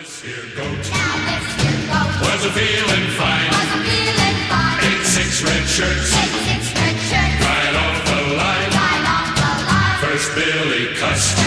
this here goat Now this here goat was a feeling fine. was a feeling fine. 8-6 red shirts, 8-6 red shirts, right off the line. right off the line. First Billy cussed,